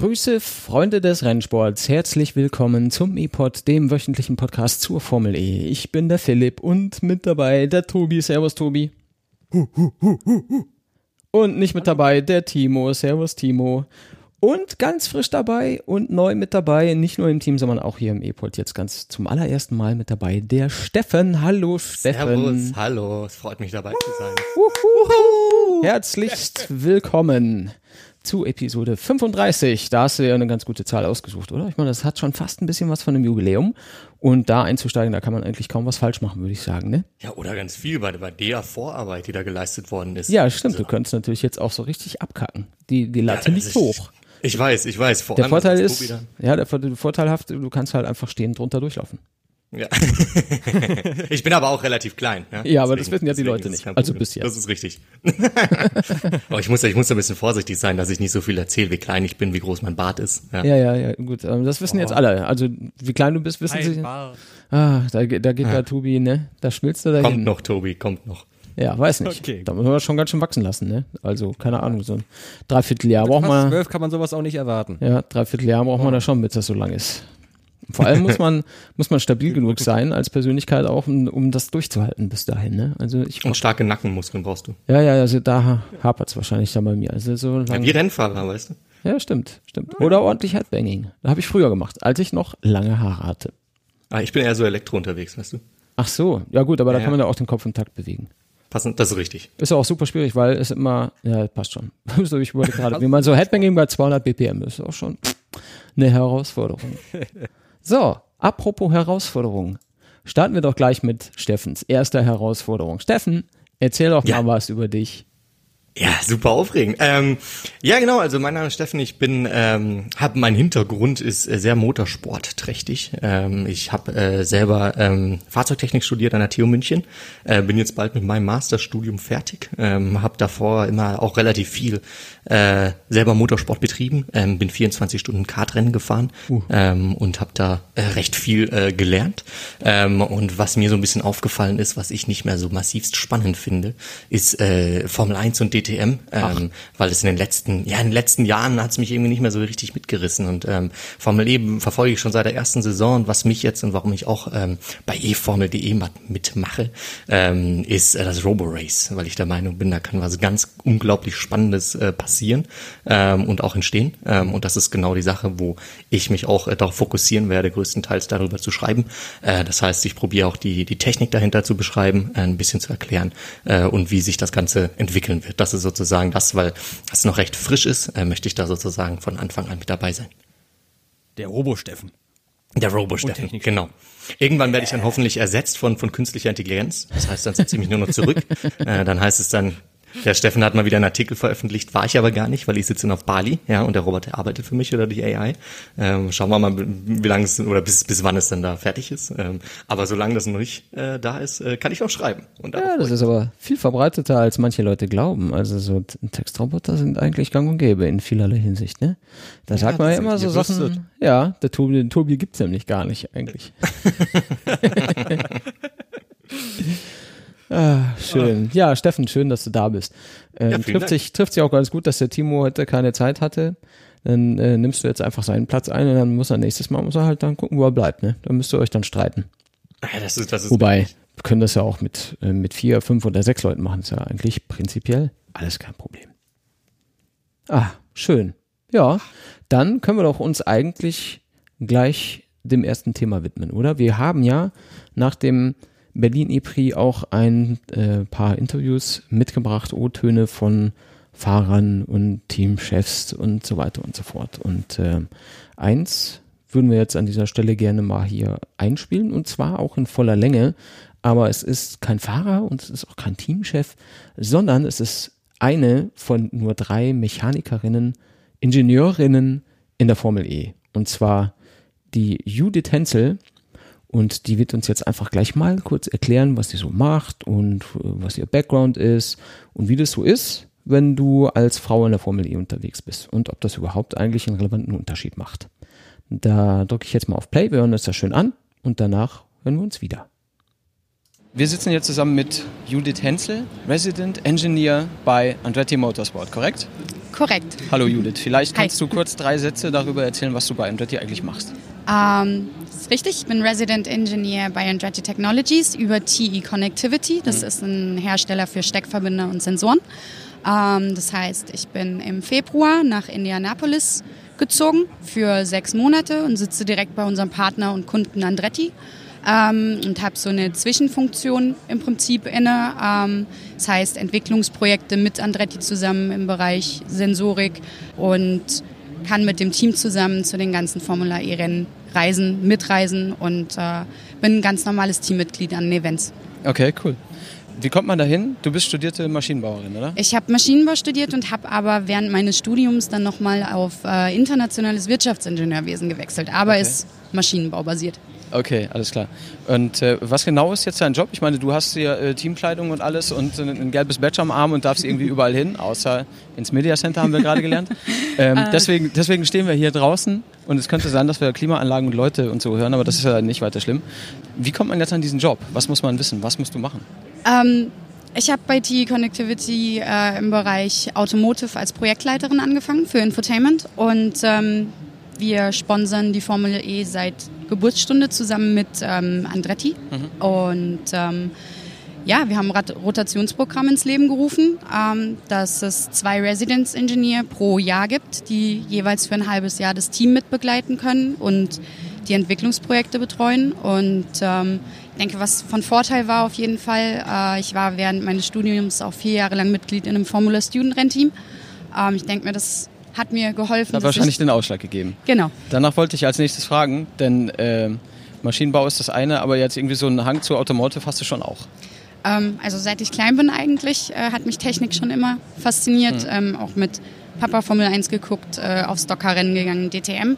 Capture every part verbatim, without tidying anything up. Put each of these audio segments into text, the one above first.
Grüße, Freunde des Rennsports. Herzlich willkommen zum E-Pod, dem wöchentlichen Podcast zur Formel E. Ich bin der Philipp und mit dabei der Tobi. Servus, Tobi. Und nicht mit dabei der Timo. Servus, Timo. Und ganz frisch dabei und neu mit dabei, nicht nur im Team, sondern auch hier im E-Pod jetzt ganz zum allerersten Mal mit dabei, der Steffen. Hallo, Steffen. Servus, hallo. Es freut mich, dabei zu sein. Uhuhu. Herzlichst willkommen zu Episode fünfunddreißig. Da hast du ja eine ganz gute Zahl ausgesucht, oder? Ich meine, das hat schon fast ein bisschen was von einem Jubiläum. Und da einzusteigen, da kann man eigentlich kaum was falsch machen, würde ich sagen, ne? Ja, oder ganz viel bei, bei der Vorarbeit, die da geleistet worden ist. Ja, stimmt. Also, du könntest natürlich jetzt auch so richtig abkacken. Die, die Latte ja, liegt ich, hoch. Ich weiß, ich weiß. Vor der allem, Vorteil ist, ist, ja, der Vorteilhaft, du kannst halt einfach stehend drunter durchlaufen. Ja. Ich bin aber auch relativ klein. Ja, ja aber das wissen ja die Leute nicht. Also bis jetzt. Das ist richtig. Aber ich muss, ich muss ein bisschen vorsichtig sein, dass ich nicht so viel erzähle, wie klein ich bin, wie groß mein Bart ist. Ja, ja, ja, ja gut. Das wissen oh. jetzt alle. Also wie klein du bist, wissen sie. Ah, da, da geht ja. der Tobi, ne? Da schmilzt er dahin. Kommt noch, Tobi, kommt noch. Ja, weiß nicht. Okay. Da müssen wir schon ganz schön wachsen lassen, ne? Also, keine Ahnung, so ein Dreivierteljahr braucht man. zwölf kann man sowas auch nicht erwarten. Ja, Dreivierteljahr braucht oh. man da schon, bis das so lang ist. Vor allem muss man, muss man stabil genug sein, als Persönlichkeit auch, um, um das durchzuhalten bis dahin, ne? Also ich. Und starke Nackenmuskeln brauchst du. Ja, ja, also da hapert's wahrscheinlich dann bei mir. Also so ja, wie Rennfahrer, weißt du? Ja, stimmt, stimmt. Oder ordentlich Headbanging. Da habe ich früher gemacht, als ich noch lange Haare hatte. Ah, ich bin eher so Elektro unterwegs, weißt du? Ach so, ja gut, aber ja, da kann man ja auch den Kopf im Takt bewegen. Passend, das ist richtig. Ist ja auch super schwierig, weil es immer, ja, passt schon. So, ich wollte gerade, wie man so Headbanging bei zweihundert B P M ist, auch schon eine Herausforderung. So, apropos Herausforderung. Starten wir doch gleich mit Steffens erster Herausforderung. Steffen, erzähl doch ja. mal was über dich. Ja, super aufregend. Ähm, ja, genau, also mein Name ist Steffen, ich bin, ähm, habe mein Hintergrund ist äh, sehr motorsportträchtig. Ähm, ich habe äh, selber ähm, Fahrzeugtechnik studiert an der T U München, äh, bin jetzt bald mit meinem Masterstudium fertig, ähm, habe davor immer auch relativ viel äh, selber Motorsport betrieben, ähm, bin vierundzwanzig Stunden Kartrennen gefahren uh. ähm, und habe da äh, recht viel äh, gelernt. Ähm, und was mir so ein bisschen aufgefallen ist, was ich nicht mehr so massivst spannend finde, ist äh, Formel eins und D T M, ähm, weil es in den letzten, ja, in den letzten Jahren hat es mich irgendwie nicht mehr so richtig mitgerissen und ähm, Formel E verfolge ich schon seit der ersten Saison und was mich jetzt und warum ich auch ähm, bei e formel punkt de mitmache, ähm, ist äh, das Robo-Race, weil ich der Meinung bin, da kann was ganz unglaublich Spannendes äh, passieren ähm, und auch entstehen ähm, und das ist genau die Sache, wo ich mich auch äh, darauf fokussieren werde, größtenteils darüber zu schreiben. Äh, das heißt, ich probiere auch die die Technik dahinter zu beschreiben, äh, ein bisschen zu erklären äh, und wie sich das Ganze entwickeln wird. Das ist sozusagen das, weil es noch recht frisch ist, äh, möchte ich da sozusagen von Anfang an mit dabei sein. Der Robo-Steffen. Der Robo-Steffen, genau. Irgendwann werde ich dann hoffentlich ersetzt von von künstlicher Intelligenz. Das heißt, dann setze ich mich nur noch zurück. äh, dann heißt es dann, der Steffen hat mal wieder einen Artikel veröffentlicht, war ich aber gar nicht, weil ich sitze auf Bali, ja, und der Roboter arbeitet für mich oder die A I. Ähm, schauen wir mal, wie lange es oder bis bis wann es dann da fertig ist. Ähm, aber solange das noch nicht äh, da ist, äh, kann ich noch schreiben. Und ja, das ist aber viel verbreiteter, als manche Leute glauben. Also so Textroboter sind eigentlich gang und gäbe in vielerlei Hinsicht, ne? Da ja, sagt man ja immer so Sachen, wüsstet. Ja, der Tobi, den Tobi gibt's nämlich gar nicht eigentlich. Ah, schön. Ja, Steffen, schön, dass du da bist. Ähm, ja, trifft sich, trifft sich auch ganz gut, dass der Timo heute keine Zeit hatte. Dann äh, nimmst du jetzt einfach seinen Platz ein und dann muss er nächstes Mal muss er halt dann gucken, wo er bleibt, ne? Dann müsst ihr euch dann streiten. Ja, das ist, das ist Wobei, wir können das ja auch mit, äh, mit vier, fünf oder sechs Leuten machen. Das ist ja eigentlich prinzipiell alles kein Problem. Ah, schön. Ja, dann können wir doch uns eigentlich gleich dem ersten Thema widmen, oder? Wir haben ja nach dem Berlin E-Prix auch ein äh, paar Interviews mitgebracht, O-Töne von Fahrern und Teamchefs und so weiter und so fort. Und äh, eins würden wir jetzt an dieser Stelle gerne mal hier einspielen und zwar auch in voller Länge, aber es ist kein Fahrer und es ist auch kein Teamchef, sondern es ist eine von nur drei Mechanikerinnen, Ingenieurinnen in der Formel E und zwar die Judith Hensel. Und die wird uns jetzt einfach gleich mal kurz erklären, was sie so macht und was ihr Background ist und wie das so ist, wenn du als Frau in der Formel E unterwegs bist und ob das überhaupt eigentlich einen relevanten Unterschied macht. Da drücke ich jetzt mal auf Play, wir hören uns das schön an und danach hören wir uns wieder. Wir sitzen jetzt zusammen mit Judith Hensel, Resident Engineer bei Andretti Motorsport, korrekt? Korrekt. Hallo Judith, vielleicht kannst Hi. du kurz drei Sätze darüber erzählen, was du bei Andretti eigentlich machst. Ähm, das ist richtig. Ich bin Resident Engineer bei Andretti Technologies über T E Connectivity. Das ist ein Hersteller für Steckverbinder und Sensoren. Ähm, das heißt, ich bin im Februar nach Indianapolis gezogen für sechs Monate und sitze direkt bei unserem Partner und Kunden Andretti. Ähm, und habe so eine Zwischenfunktion im Prinzip inne. Ähm, das heißt, Entwicklungsprojekte mit Andretti zusammen im Bereich Sensorik und kann mit dem Team zusammen zu den ganzen Formula E-Rennen reisen, mitreisen und äh, bin ein ganz normales Teammitglied an den Events. Okay, cool. Wie kommt man da hin? Du bist studierte Maschinenbauerin, oder? Ich habe Maschinenbau studiert und habe aber während meines Studiums dann nochmal auf äh, internationales Wirtschaftsingenieurwesen gewechselt, aber Okay. ist Maschinenbau basiert. Okay, alles klar. Und äh, was genau ist jetzt dein Job? Ich meine, du hast hier äh, Teamkleidung und alles und ein, ein gelbes Badge am Arm und darfst irgendwie überall hin, außer ins Media Center, haben wir gerade gelernt. Ähm, deswegen, deswegen stehen wir hier draußen und es könnte sein, dass wir Klimaanlagen und Leute und so hören, aber das ist ja nicht weiter schlimm. Wie kommt man jetzt an diesen Job? Was muss man wissen? Was musst du machen? Ähm, ich habe bei T E Connectivity äh, im Bereich Automotive als Projektleiterin angefangen für Infotainment und ähm, wir sponsern die Formel E seit Geburtsstunde zusammen mit ähm, Andretti mhm. und ähm, ja, wir haben ein Rat- Rotationsprogramm ins Leben gerufen, ähm, dass es zwei Residence Engineer pro Jahr gibt, die jeweils für ein halbes Jahr das Team mitbegleiten können und die Entwicklungsprojekte betreuen und ähm, ich denke, was von Vorteil war auf jeden Fall, äh, ich war während meines Studiums auch vier Jahre lang Mitglied in einem Formula Student Rennteam. Ähm, ich denke mir, das hat mir geholfen. Hat wahrscheinlich den Ausschlag gegeben. Genau. Danach wollte ich als nächstes fragen, denn äh, Maschinenbau ist das eine, aber jetzt irgendwie so einen Hang zu Automotive hast du schon auch. Ähm, also seit ich klein bin eigentlich, äh, hat mich Technik schon immer fasziniert. Mhm. Ähm, auch mit Papa Formel eins geguckt, äh, aufs Stocker-Rennen gegangen, D T M.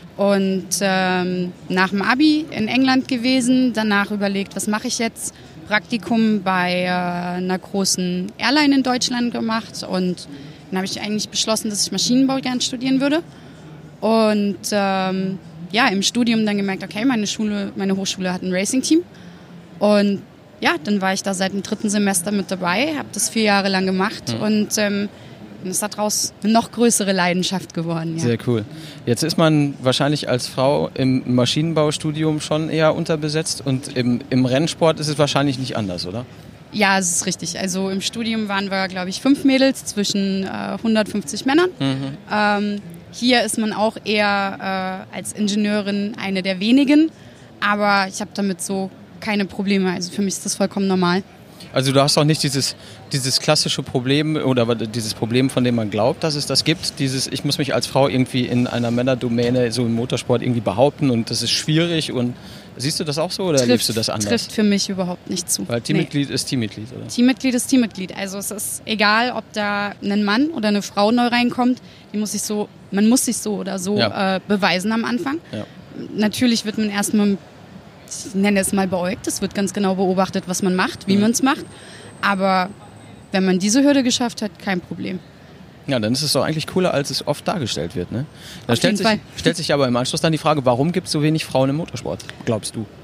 Und ähm, nach dem Abi in England gewesen, danach überlegt, was mache ich jetzt? Praktikum bei äh, einer großen Airline in Deutschland gemacht und dann habe ich eigentlich beschlossen, dass ich Maschinenbau gern studieren würde. Und ähm, ja, im Studium dann gemerkt, okay, meine Schule, meine Hochschule hat ein Racing-Team. Und ja, dann war ich da seit dem dritten Semester mit dabei, habe das vier Jahre lang gemacht mhm. und ähm, ist daraus eine noch größere Leidenschaft geworden. Ja. Sehr cool. Jetzt ist man wahrscheinlich als Frau im Maschinenbaustudium schon eher unterbesetzt und im, im Rennsport ist es wahrscheinlich nicht anders, oder? Ja, es ist richtig. Also im Studium waren wir, glaube ich, fünf Mädels zwischen äh, hundertfünfzig Männern. Mhm. Ähm, hier ist man auch eher äh, als Ingenieurin eine der wenigen, aber ich habe damit so keine Probleme. Also für mich ist das vollkommen normal. Also du hast auch nicht dieses, dieses klassische Problem oder dieses Problem, von dem man glaubt, dass es das gibt. Dieses, ich muss mich als Frau irgendwie in einer Männerdomäne, so im Motorsport, irgendwie behaupten und das ist schwierig. Und siehst du das auch so oder trifft, erlebst du das anders? Trifft für mich überhaupt nicht zu. Weil Teammitglied nee. ist Teammitglied, oder? Teammitglied ist Teammitglied. Also es ist egal, ob da ein Mann oder eine Frau neu reinkommt. Die muss sich so, man muss sich so oder so ja. äh, beweisen am Anfang. Ja. Natürlich wird man erstmal, ich nenne es mal beäugt, es wird ganz genau beobachtet, was man macht, wie mhm. man es macht. Aber wenn man diese Hürde geschafft hat, kein Problem. Ja, dann ist es doch eigentlich cooler, als es oft dargestellt wird. Ne? Da stellt sich, stellt sich aber im Anschluss dann die Frage, warum gibt es so wenig Frauen im Motorsport, glaubst du?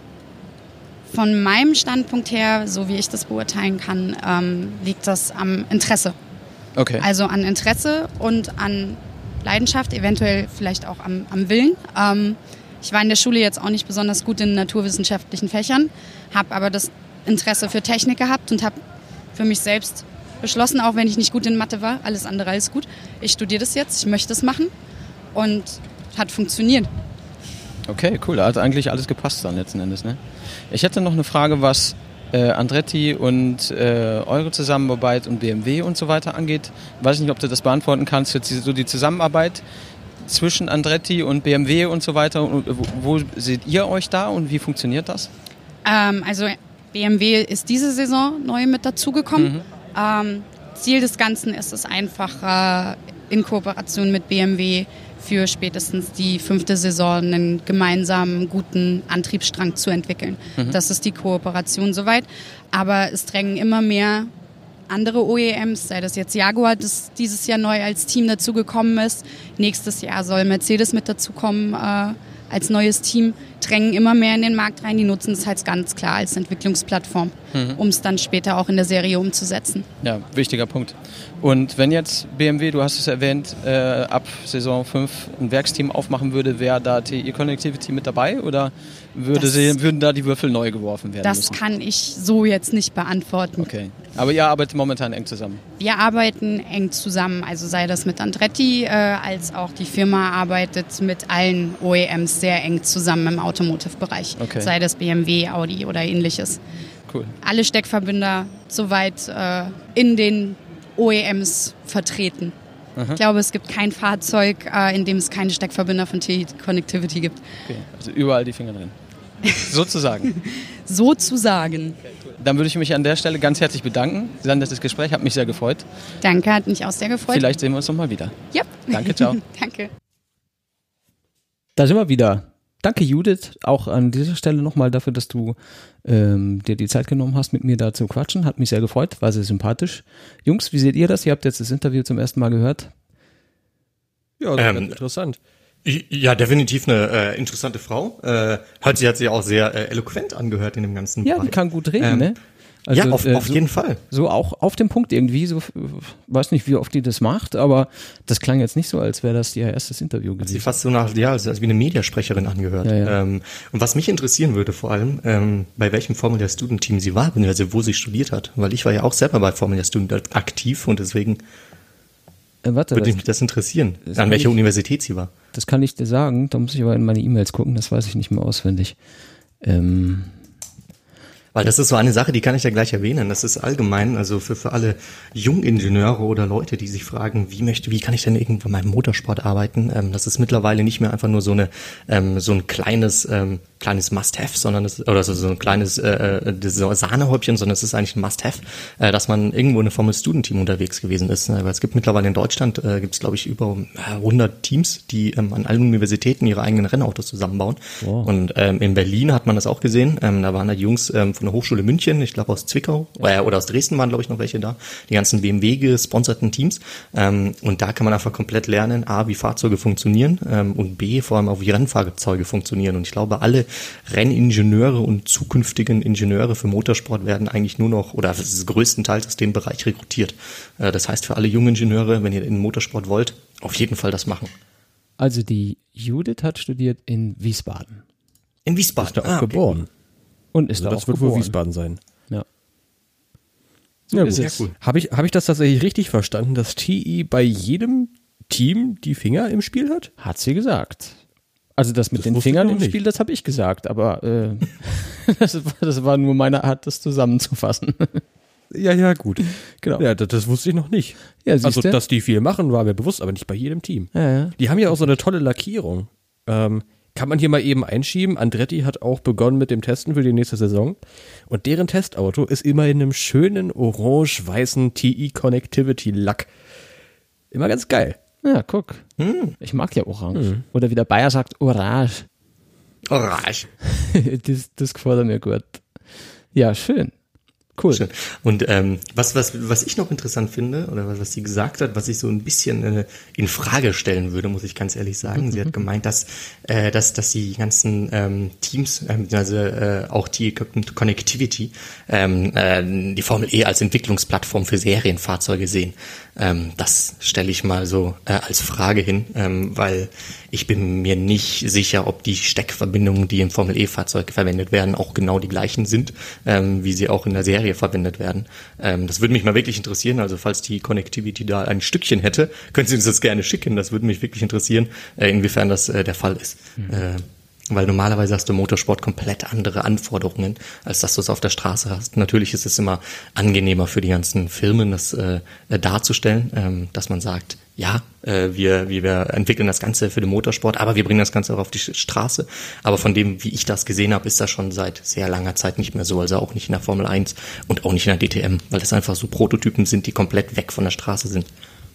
Von meinem Standpunkt her, so wie ich das beurteilen kann, ähm, liegt das am Interesse. Okay. Also an Interesse und an Leidenschaft, eventuell vielleicht auch am, am Willen. Ähm, ich war in der Schule jetzt auch nicht besonders gut in naturwissenschaftlichen Fächern, habe aber das Interesse für Technik gehabt und habe für mich selbst beschlossen, auch wenn ich nicht gut in Mathe war, alles andere als gut. Ich studiere das jetzt, ich möchte es machen und hat funktioniert. Okay, cool, da hat eigentlich alles gepasst dann letzten Endes. Ne? Ich hätte noch eine Frage, was äh, Andretti und äh, eure Zusammenarbeit und B M W und so weiter angeht. Ich weiß nicht, ob du das beantworten kannst, jetzt so die Zusammenarbeit zwischen Andretti und B M W und so weiter. Und wo, wo seht ihr euch da und wie funktioniert das? Ähm, also B M W ist diese Saison neu mit dazugekommen. Mhm. Ähm, Ziel des Ganzen ist es einfach, äh, in Kooperation mit B M W für spätestens die fünfte Saison einen gemeinsamen, guten Antriebsstrang zu entwickeln. Mhm. Das ist die Kooperation soweit. Aber es drängen immer mehr andere O E Ms, sei das jetzt Jaguar, das dieses Jahr neu als Team dazugekommen ist. Nächstes Jahr soll Mercedes mit dazukommen äh, als neues Team, drängen immer mehr in den Markt rein. Die nutzen es halt ganz klar als Entwicklungsplattform, mhm. um es dann später auch in der Serie umzusetzen. Ja, wichtiger Punkt. Und wenn jetzt B M W, du hast es erwähnt, äh, ab Saison fünf ein Werksteam aufmachen würde, wäre da T I Connectivity mit dabei oder würde sie, würden da die Würfel neu geworfen werden Das müssen? kann ich so jetzt nicht beantworten. Okay, aber ihr arbeitet momentan eng zusammen? Wir arbeiten eng zusammen, also sei das mit Andretti, äh, als auch die Firma arbeitet mit allen O E Ms sehr eng zusammen im Automotive-Bereich, okay. sei das B M W, Audi oder ähnliches. Cool. Alle Steckverbinder soweit äh, in den O E Ms vertreten. Aha. Ich glaube, es gibt kein Fahrzeug, äh, in dem es keine Steckverbinder von T I Connectivity gibt. Okay, also überall die Finger drin. Sozusagen. Sozusagen. Okay, cool. Dann würde ich mich an der Stelle ganz herzlich bedanken. Sehr nettes Gespräch, hat mich sehr gefreut. Danke, hat mich auch sehr gefreut. Vielleicht sehen wir uns nochmal wieder. Ja. Danke, ciao. Danke. Da sind wir wieder. Danke, Judith, auch an dieser Stelle nochmal dafür, dass du ähm, dir die Zeit genommen hast, mit mir da zu quatschen. Hat mich sehr gefreut, war sehr sympathisch. Jungs, wie seht ihr das? Ihr habt jetzt das Interview zum ersten Mal gehört. Ja, ähm, ganz interessant. Ja, definitiv eine äh, interessante Frau. Äh, hat sie hat sich auch sehr äh, eloquent angehört in dem ganzen Ja, Bereich. die kann gut reden, ähm, ne? Also, ja, auf, äh, auf so, jeden Fall. So auch auf dem Punkt irgendwie, so, weiß nicht, wie oft die das macht, aber das klang jetzt nicht so, als wäre das ihr erstes Interview Hat sie gewesen. fast so nach, ja, als wie eine Mediasprecherin angehört. Ja, ja. Ähm, und was mich interessieren würde vor allem, ähm, bei welchem Formula Student Team sie war, beziehungsweise wo sie studiert hat. Weil ich war ja auch selber bei Formula Student aktiv und deswegen Äh, warte, würde das, mich das interessieren, das an kann welcher ich- Universität sie war. das kann ich dir sagen, da muss ich aber in meine E-Mails gucken, das weiß ich nicht mehr auswendig. Ähm, Weil das ist so eine Sache, die kann ich ja gleich erwähnen. Das ist allgemein, also für, für alle Jungingenieure oder Leute, die sich fragen, wie möchte, wie kann ich denn irgendwann mal im Motorsport arbeiten? Ähm, das ist mittlerweile nicht mehr einfach nur so eine, ähm, so ein kleines, ähm, kleines Must-Have, sondern es, oder so, so ein kleines, äh, so Sahnehäubchen, sondern es ist eigentlich ein Must-Have, äh, dass man irgendwo in einem Formel-Student-Team unterwegs gewesen ist. Weil es gibt mittlerweile in Deutschland, äh, gibt es glaube ich über äh, hundert Teams, die ähm, an allen Universitäten ihre eigenen Rennautos zusammenbauen. Wow. Und ähm, in Berlin hat man das auch gesehen. Ähm, da waren da Jungs ähm, von der Hochschule München, ich glaube aus Zwickau äh, oder aus Dresden waren glaube ich noch welche da, die ganzen B M W gesponserten Teams. Ähm, und da kann man einfach komplett lernen, A, wie Fahrzeuge funktionieren ähm, und B, vor allem auch wie Rennfahrzeuge funktionieren. Und ich glaube, alle Renningenieure und zukünftigen Ingenieure für Motorsport werden eigentlich nur noch, oder größtenteils aus dem Bereich rekrutiert. Äh, das heißt, für alle jungen Ingenieure, wenn ihr in den Motorsport wollt, auf jeden Fall das machen. also die Judith hat studiert in Wiesbaden In Wiesbaden. Ist da auch Ah, okay. geboren. und ist Also da das auch wird geboren. wohl Wiesbaden sein. Ja. Ja, ist gut. es. Sehr cool. Habe ich, hab ich das tatsächlich richtig verstanden, dass T I bei jedem Team die Finger im Spiel hat? Hat sie gesagt. Also das mit Das den wusste ich Fingern noch im nicht. Spiel, das habe ich gesagt, aber äh, das, war, das war nur meine Art, das zusammenzufassen. Ja, ja, gut. Genau. Ja, das, das wusste ich noch nicht. Ja, siehste. Also, dass die viel machen, war mir bewusst, aber nicht bei jedem Team. Ja, ja. Die haben ja auch so eine tolle Lackierung. Ähm, kann man hier mal eben einschieben. Andretti hat auch begonnen mit dem Testen für die nächste Saison. Und deren Testauto ist immer in einem schönen orange-weißen T I Connectivity Lack. Immer ganz geil. Ja, guck. Ich mag ja Orange. Oder wie der Bayer sagt, Orange. Orange. das, das gefällt mir gut. Ja, schön. Cool. Schön. Und ähm, was was was ich noch interessant finde oder was, was sie gesagt hat, was ich so ein bisschen äh, in Frage stellen würde, muss ich ganz ehrlich sagen. Sie hat gemeint, dass äh, dass dass die ganzen ähm, Teams, äh, also äh, auch die Connectivity, ähm, äh, die Formel E als Entwicklungsplattform für Serienfahrzeuge sehen. Ähm, das stelle ich mal so äh, als Frage hin, ähm, weil ich bin mir nicht sicher, ob die Steckverbindungen, die im Formel E-Fahrzeug verwendet werden, auch genau die gleichen sind, ähm, wie sie auch in der Serie verwendet werden. Ähm, das würde mich mal wirklich interessieren. Also falls die Connectivity da ein Stückchen hätte, können Sie uns das gerne schicken. Das würde mich wirklich interessieren, äh, inwiefern das äh, der Fall ist. Mhm. Äh, Weil normalerweise hast du im Motorsport komplett andere Anforderungen, als dass du es auf der Straße hast. Natürlich ist es immer angenehmer für die ganzen Firmen, das äh, darzustellen, ähm, dass man sagt, ja, äh, wir, wir entwickeln das Ganze für den Motorsport, aber wir bringen das Ganze auch auf die Straße. Aber von dem, wie ich das gesehen habe, ist das schon seit sehr langer Zeit nicht mehr so. Also auch nicht in der Formel eins und auch nicht in der D T M, weil das einfach so Prototypen sind, die komplett weg von der Straße sind.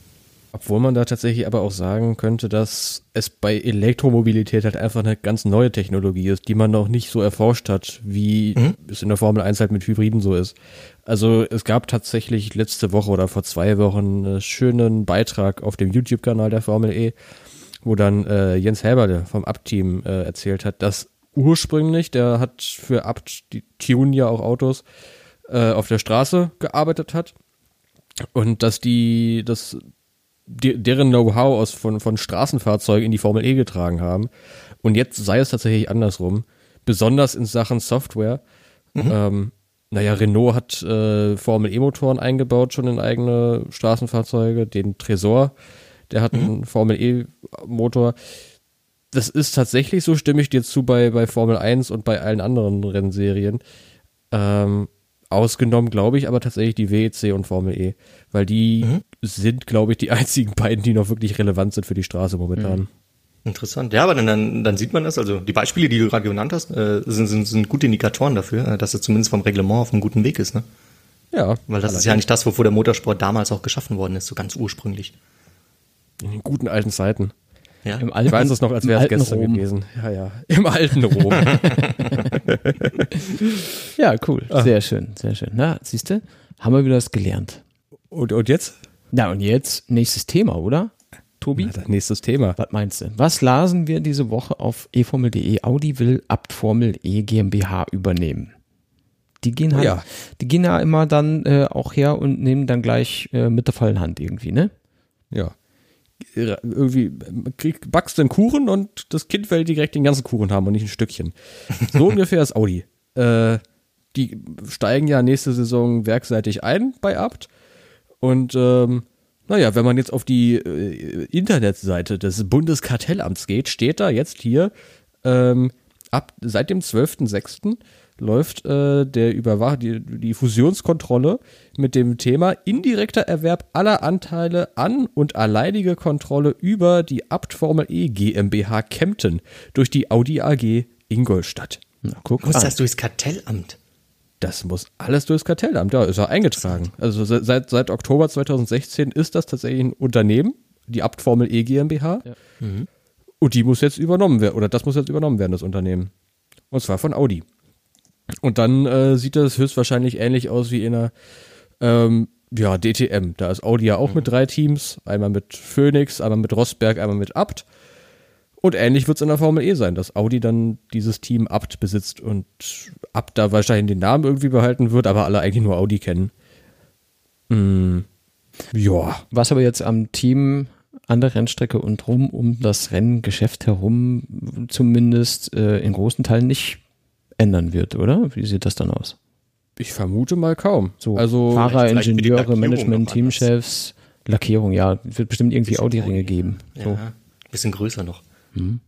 Obwohl man da tatsächlich aber auch sagen könnte, dass es bei Elektromobilität halt einfach eine ganz neue Technologie ist, die man noch nicht so erforscht hat, wie mhm. es in der Formel eins halt mit Hybriden so ist. Also es gab tatsächlich letzte Woche oder vor zwei Wochen einen schönen Beitrag auf dem YouTube-Kanal der Formel E, wo dann äh, Jens Helber vom Abt-Team äh, erzählt hat, dass ursprünglich, der hat für Abt, die tunen ja auch Autos, äh, auf der Straße gearbeitet hat und dass die, das, die, deren Know-how aus von, von Straßenfahrzeugen in die Formel E getragen haben. Und jetzt sei es tatsächlich andersrum, besonders in Sachen Software. Mhm. Ähm, naja, Renault hat äh, Formel E-Motoren eingebaut, schon in eigene Straßenfahrzeuge, den Tresor, der hat mhm. einen Formel E-Motor. Das ist tatsächlich so, stimme ich dir zu, bei, bei Formel eins und bei allen anderen Rennserien. Ähm, ausgenommen, glaube ich, aber tatsächlich die W E C und Formel E, weil die mhm. sind, glaube ich, die einzigen beiden, die noch wirklich relevant sind für die Straße momentan. Mhm. Interessant. Ja, aber dann, dann, dann sieht man das, also die Beispiele, die du gerade genannt hast, äh, sind, sind, sind gute Indikatoren dafür, äh, dass es zumindest vom Reglement auf einem guten Weg ist, ne? Ja. Weil das ist ja nicht das, wofür der Motorsport damals auch geschaffen worden ist, so ganz ursprünglich. In den guten alten Zeiten. Ja. Im alten, ich weiß es noch, als wäre es gestern Rom. gewesen. Ja, ja. Im alten Rom. Ja, cool. Ah. Sehr schön, sehr schön. Na, siehst du, haben wir wieder was gelernt. Und, und jetzt? Na, und jetzt nächstes Thema, oder? Tobi? Na, nächstes Thema. Was meinst du? Was lasen wir diese Woche auf e formel punkt de? Audi will Abt Formel E GmbH übernehmen. Die gehen halt, ja. die gehen ja immer dann äh, auch her und nehmen dann gleich äh, mit der vollen Hand irgendwie, ne? Ja. Irgendwie krieg, backst du einen Kuchen und das Kind will direkt den ganzen Kuchen haben und nicht ein Stückchen. So ungefähr ist Audi. Äh, die steigen ja nächste Saison werkseitig ein bei Abt und ähm, naja, wenn man jetzt auf die äh, Internetseite des Bundeskartellamts geht, steht da jetzt hier, ähm, ab seit dem zwölften sechsten läuft äh, der Überwach die, die Fusionskontrolle mit dem Thema indirekter Erwerb aller Anteile an und alleinige Kontrolle über die Abt Formel E GmbH Kempten durch die Audi A G Ingolstadt. Na, guck Muss an. Das durchs Kartellamt? Das muss alles durchs Kartellamt, ja, ist ja eingetragen. Also seit, seit Oktober zweitausendsechzehn ist das tatsächlich ein Unternehmen, die Abt Formel E GmbH. Ja. Mhm. Und die muss jetzt übernommen werden, oder das muss jetzt übernommen werden, das Unternehmen. Und zwar von Audi. Und dann äh, sieht das höchstwahrscheinlich ähnlich aus wie in einer ähm, ja, D T M. Da ist Audi ja auch mhm. mit drei Teams. Einmal mit Phoenix, einmal mit Rosberg, einmal mit Abt. Und ähnlich wird es in der Formel E sein, dass Audi dann dieses Team Abt besitzt und Abt da wahrscheinlich den Namen irgendwie behalten wird, aber alle eigentlich nur Audi kennen. Mm, ja. Was aber jetzt am Team an der Rennstrecke und rum um das Renngeschäft herum zumindest äh, in großen Teilen nicht ändern wird, oder? Wie sieht das dann aus? Ich vermute mal kaum. So also Fahrer, Ingenieure, Management, Teamchefs, Lackierung, ja, wird bestimmt irgendwie Audi-Ringe geben. Ja, so. Bisschen größer noch. Mhm.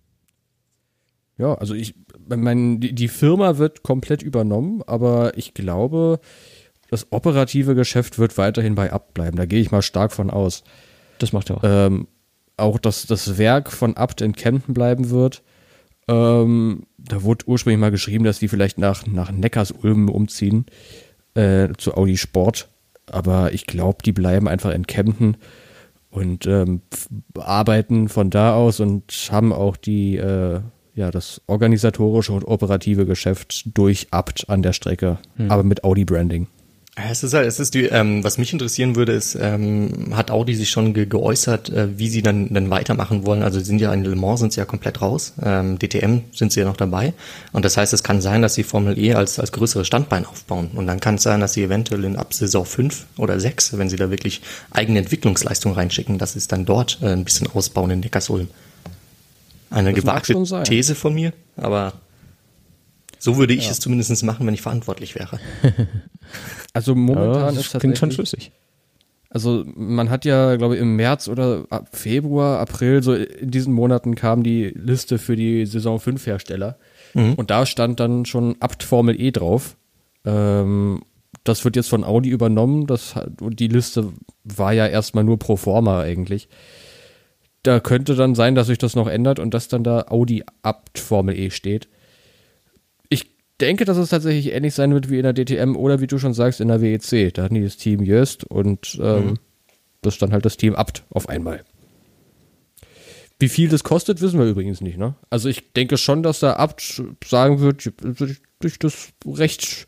Ja, also ich, mein, die, die Firma wird komplett übernommen, aber ich glaube, das operative Geschäft wird weiterhin bei Abt bleiben. Da gehe ich mal stark von aus. Das macht er auch. Ähm, auch, dass das Werk von Abt in Kempten bleiben wird. Ähm, da wurde ursprünglich mal geschrieben, dass die vielleicht nach, nach Neckarsulm umziehen, äh, zu Audi Sport. Aber ich glaube, die bleiben einfach in Kempten und ähm, arbeiten von da aus und haben auch die, äh, ja, das organisatorische und operative Geschäft durch Abt an der Strecke, hm. aber mit Audi-Branding. Es ist halt, es ist die, ähm, was mich interessieren würde, ist, ähm, hat Audi sich schon ge- geäußert, äh, wie sie dann, dann weitermachen wollen? Also sie sind ja in Le Mans sind sie ja komplett raus, ähm, D T M sind sie ja noch dabei und das heißt, es kann sein, dass sie Formel E als als größeres Standbein aufbauen und dann kann es sein, dass sie eventuell in ab Saison fünf oder sechs, wenn sie da wirklich eigene Entwicklungsleistung reinschicken, dass sie es dann dort äh, ein bisschen ausbauen in Neckarsulm. Eine das gewagte These von mir, aber so würde ich ja. es zumindest machen, wenn ich verantwortlich wäre. Also momentan ja, ist das klingt schon schlüssig. Also man hat ja, glaube ich, im März oder ab Februar, April, so in diesen Monaten kam die Liste für die Saison fünf Hersteller. Mhm. Und da stand dann schon Abt Formel E drauf. Ähm, das wird jetzt von Audi übernommen. Das, und die Liste war ja erstmal nur pro forma eigentlich. Da könnte dann sein, dass sich das noch ändert und dass dann da Audi Abt Formel E steht. Ich denke, dass es tatsächlich ähnlich sein wird wie in der D T M oder wie du schon sagst, in der W E C. Da hatten die das Team Jöst und ähm, mhm. das ist dann halt das Team Abt auf einmal. Wie viel das kostet, wissen wir übrigens nicht, ne? Also ich denke schon, dass der Abt sagen wird, durch das recht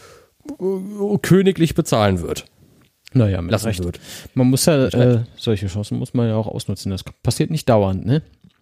äh, königlich bezahlen wird. Naja, mit Recht. Wird. Man muss ja, äh, solche Chancen muss man ja auch ausnutzen. Das passiert nicht dauernd, ne?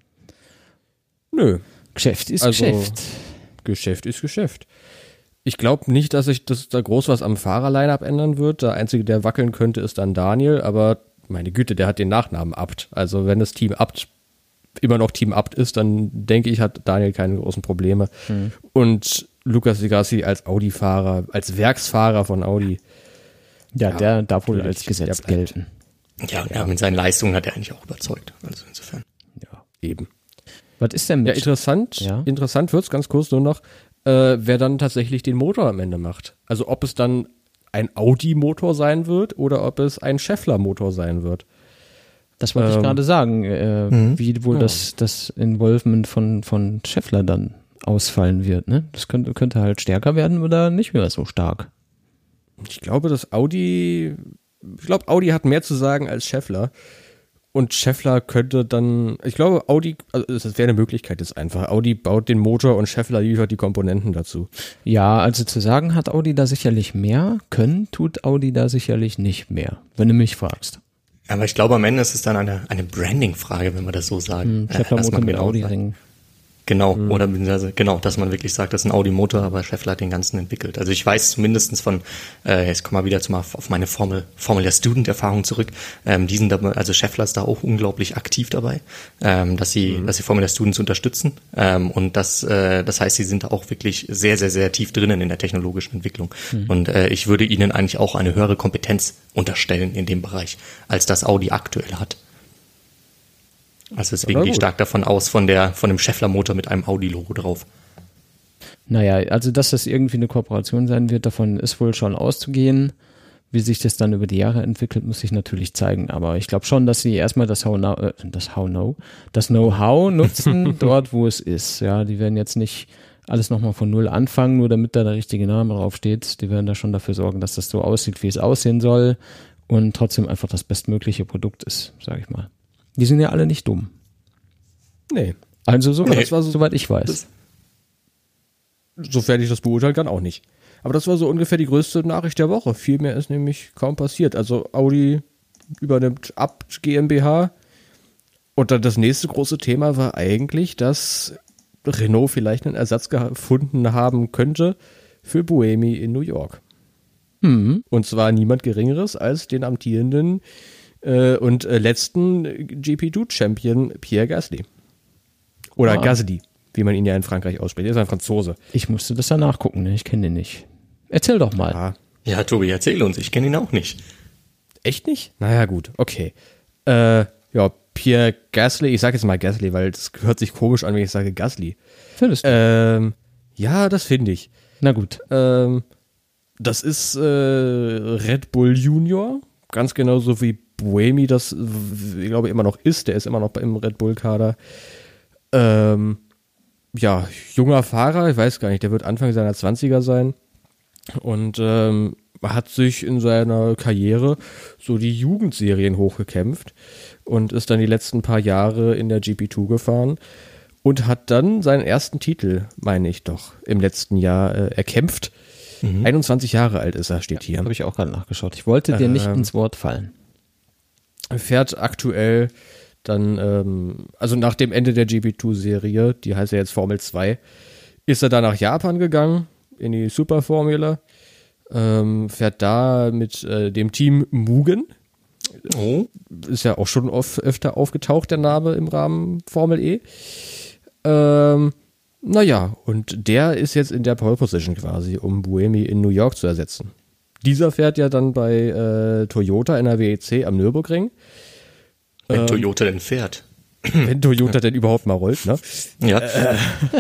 Nö. Geschäft ist Also, Geschäft. Geschäft ist Geschäft. Ich glaube nicht, dass sich das da groß was am Fahrer-Line-Up ändern wird. Der Einzige, der wackeln könnte, ist dann Daniel, aber meine Güte, der hat den Nachnamen Abt. Also wenn das Team Abt immer noch Team Abt ist, dann denke ich, hat Daniel keine großen Probleme. Mhm. Und Lukas Di Grassi als Audi-Fahrer, als Werksfahrer von Audi. Ja, ja der darf wohl als Gesetz gelten. Ja, ja, mit seinen Leistungen hat er eigentlich auch überzeugt. Also insofern. Ja, eben. Was ist denn mit? Ja, interessant, ja? interessant wird's ganz kurz nur noch, äh, wer dann tatsächlich den Motor am Ende macht. Also ob es dann ein Audi-Motor sein wird oder ob es ein Schaeffler-Motor sein wird. Das wollte ähm, ich gerade sagen, äh, mhm. wie wohl ja. das, das Involvement von, von Schaeffler dann ausfallen wird. Ne? Das könnte, könnte halt stärker werden oder nicht mehr so stark. Ich glaube, dass Audi, ich glaube, Audi hat mehr zu sagen als Schaeffler. Und Schaeffler könnte dann, ich glaube, Audi, also das wäre eine Möglichkeit jetzt einfach. Audi baut den Motor und Schaeffler liefert die Komponenten dazu. Ja, also zu sagen hat Audi da sicherlich mehr, können tut Audi da sicherlich nicht mehr, wenn du mich fragst. Aber ich glaube, am Ende ist es dann eine, eine Branding-Frage, wenn wir das so sagen. Hm, Schaeffler-Motor mit Audi-Ring. Genau, mhm. oder genau, dass man wirklich sagt, das ist ein Audi-Motor, aber Schaeffler hat den ganzen entwickelt. Also ich weiß zumindestens von, äh, jetzt kommen wir wieder zu mal auf meine Formel, Formel der Student-Erfahrung zurück, ähm, die sind da, also Schaeffler ist da auch unglaublich aktiv dabei, ähm, dass sie, mhm. dass sie Formel der Students unterstützen, ähm, und das, äh, das heißt, sie sind da auch wirklich sehr, sehr, sehr tief drinnen in der technologischen Entwicklung. Mhm. Und äh, ich würde ihnen eigentlich auch eine höhere Kompetenz unterstellen in dem Bereich, als das Audi aktuell hat. Also deswegen gehe ich stark davon aus, von der von dem Schaeffler-Motor mit einem Audi-Logo drauf. Naja, also dass das irgendwie eine Kooperation sein wird, davon ist wohl schon auszugehen. Wie sich das dann über die Jahre entwickelt, muss sich natürlich zeigen. Aber ich glaube schon, dass sie erstmal das How-Now, äh, das How-Now, das Know-how nutzen, dort wo es ist. Ja, die werden jetzt nicht alles nochmal von Null anfangen, nur damit da der richtige Name drauf steht. Die werden da schon dafür sorgen, dass das so aussieht, wie es aussehen soll und trotzdem einfach das bestmögliche Produkt ist, sage ich mal. Die sind ja alle nicht dumm. Nee. Also so, nee. Das war so, soweit ich weiß. Das, sofern ich das beurteilen kann, auch nicht. Aber das war so ungefähr die größte Nachricht der Woche. Viel mehr ist nämlich kaum passiert. Also Audi übernimmt Abt GmbH. Und dann das nächste große Thema war eigentlich, dass Renault vielleicht einen Ersatz gefunden haben könnte für Buemi in New York. Mhm. Und zwar niemand Geringeres als den amtierenden und äh, letzten G P zwei Champion Pierre Gasly. Oder ah. Gasly, wie man ihn ja in Frankreich ausspricht. Er ist ein Franzose. Ich musste das ja nachgucken, ne? Ich kenne den nicht. Erzähl doch mal. Ja, ja Tobi, erzähl uns. Ich kenne ihn auch nicht. Echt nicht? Naja, gut, okay. Äh, ja, Pierre Gasly, ich sage jetzt mal Gasly, weil es hört sich komisch an, wenn ich sage Gasly. Findest du? Ähm, ja, das finde ich. Na gut. Ähm, das ist äh, Red Bull Junior, ganz genauso wie Buemi das, ich glaube, immer noch ist. Der ist immer noch im Red Bull-Kader. Ähm, ja, junger Fahrer, ich weiß gar nicht, der wird Anfang seiner zwanziger sein. Und ähm, hat sich in seiner Karriere so die Jugendserien hochgekämpft und ist dann die letzten paar Jahre in der G P zwei gefahren und hat dann seinen ersten Titel, meine ich doch, im letzten Jahr äh, erkämpft. Mhm. einundzwanzig Jahre alt ist er, steht ja, hier. Habe ich auch gerade nachgeschaut. Ich wollte dir ähm, nicht ins Wort fallen. Fährt aktuell dann, ähm, also nach dem Ende der G P zwei Serie, die heißt ja jetzt Formel zwei, ist er dann nach Japan gegangen, in die Superformula, ähm, fährt da mit äh, dem Team Mugen. Oh. Ist ja auch schon oft, öfter aufgetaucht, der Name im Rahmen Formel E. Ähm, naja, und der ist jetzt in der Pole Position quasi, um Buemi in New York zu ersetzen. Dieser fährt ja dann bei äh, Toyota in der W E C am Nürburgring. Wenn ähm, Toyota denn fährt. Wenn Toyota denn überhaupt mal rollt, ne? Ja. Äh,